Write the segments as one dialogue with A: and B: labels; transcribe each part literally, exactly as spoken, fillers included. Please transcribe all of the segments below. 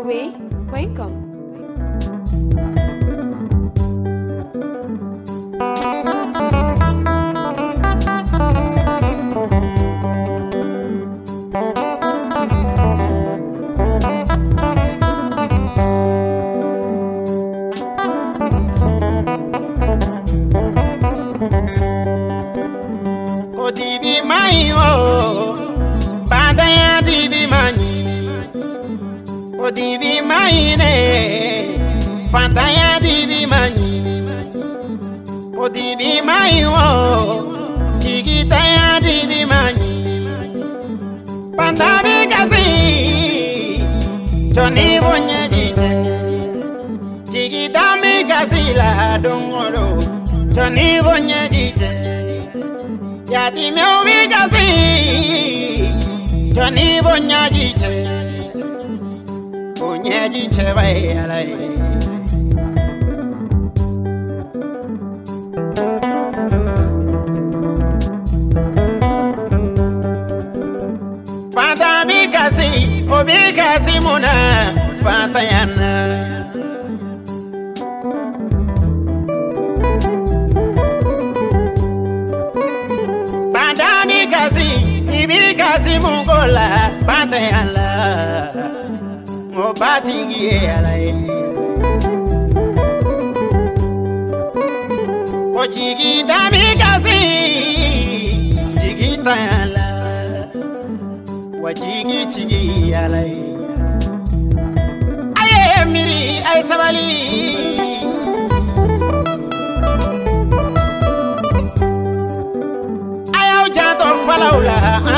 A: Kobe, welcome.
B: Divi mai o badaya divi mani o divi mai ne badaya divi mani o divi mai o digita ya divi mani pandabi gazi Johnny bonya dije digita mi gazi la dongoro Johnny bonya dije Yati me ubigazi Johnny bonya jiche bonya jiche bai alai Fanta bikazi obikazi muna fanta yana Ibikazi mungola batayala mo batingi ala o jigita mikazi jigita ala wa jigiti ala aye miri ay sabali Falaula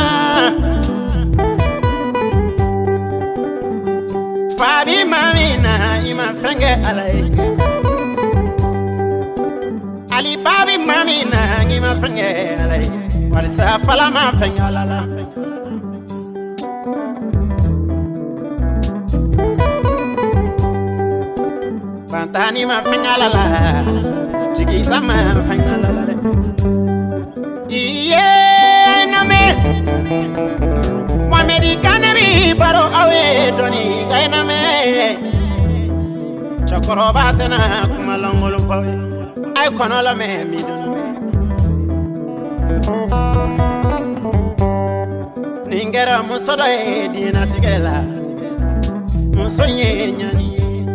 B: Fabi mamina ima fenge alai Ali babi mamina ima fenge alai Walisa fala ma fenge alala Bantani ma fenge alala Chigita ma fenge alala Iye Americana bi paro awe doni kaina me chokoro batena kuma longolo pawe ay kono la me mi doni ningera musodo e dina tigela musonye nyani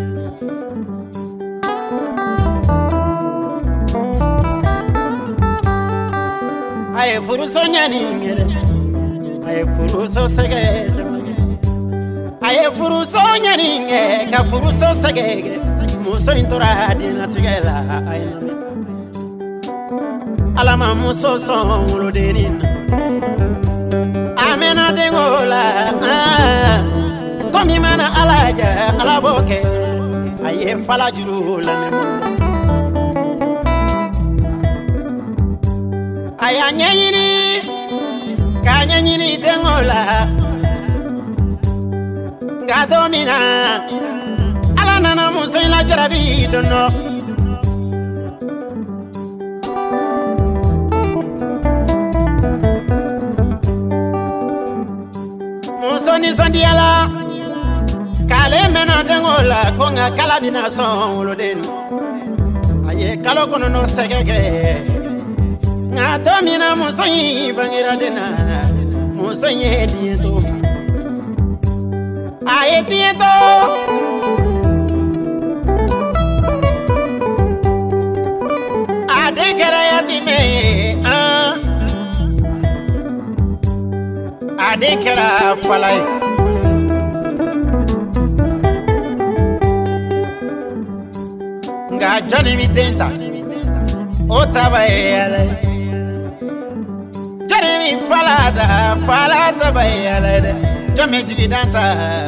B: ay furuso nyani ngere Aye furuso sege Aye furuso nyaninge ka furuso sege muso intora dina tigela ayna alama muso son lo denin amena dengola komi mana alaja alaboke aye fala juru la memo aya nyini Kanya nyini dengola Ngadomina Ala nana muso ila jarabi dono Muso ni sandiala Kale mena dengola Konga kalabina son ulodeni Aye kalo kono no segege Ngadomina muso yi bangira dena Muso ye dieto Aye dieto Ade kera yatime ah Ade kera falai Nga jani mi denta Otaba e alai Jani falada, falada bayalade, jame jigidanta.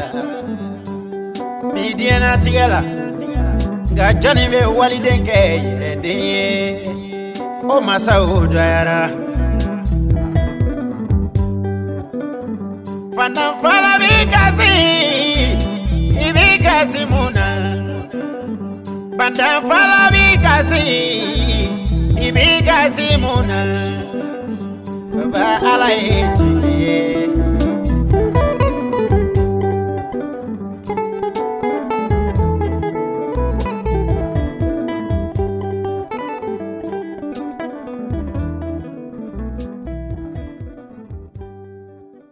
B: Midiana tigala, ga jani be walidenke yere o masauda yara. Fana fala bikazi, ibikazi muna. Banda fala bikazi, ibikazi muna. Baba ala eji